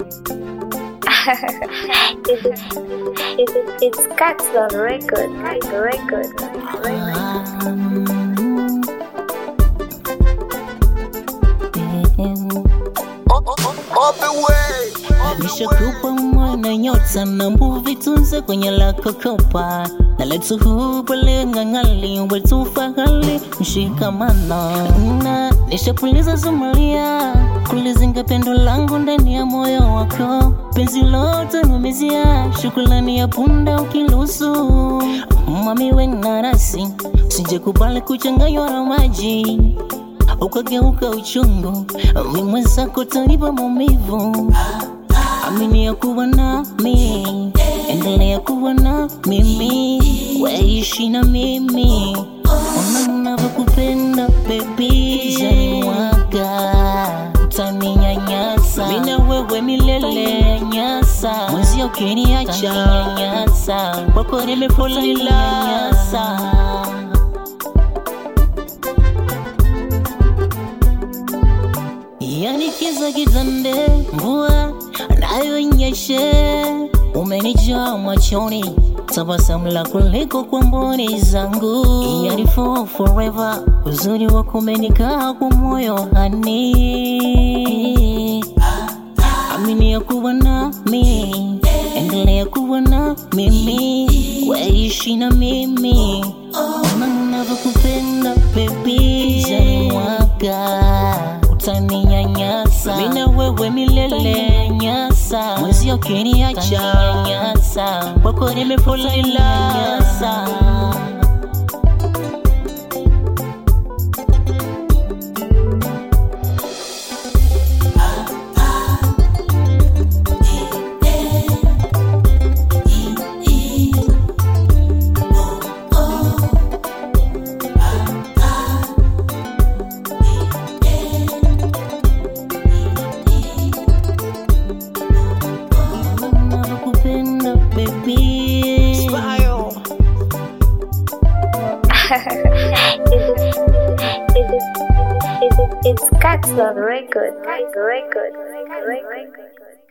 It's Cats on record. Nishakupa mwana nyota na mbuvi tunze kwenye lako kopa na letu hubale ngangali wetu fahali mshikamano na nishapuliza Somalia kulizinga pendo langu ndani ya moyo wako penzi lote numezia shukrani ya punda ukilusu mami we narasi usije kubali kuchanganywa na maji ukageuka uchungu wimwezako tanipa maumivu amini ya kuwa nami endelea kuwa na mimi weishi na mimi ona ninavyokupenda baby jani mwaga utaninyanyasa mimi na wewe milele nyasa mwezi ukiniacha nyanyasa kwako nimefolila nyanyasa yani kiza kitande mvua nayo inyeshe umenijaa machoni tabasamu lako liko kwa mboni zangu yani for forever uzuri wako umenikaa kwa moyo hani amini ya kuwa nami endelea kuwa na mimi weishi na mimi ona ninavyokupenda baby jani mwaga utaninyanyasa mimi na wewe milele nyasa mwezi ukiniacha nyanyasa kwako nimefolila nyanyasa It's Cats on record.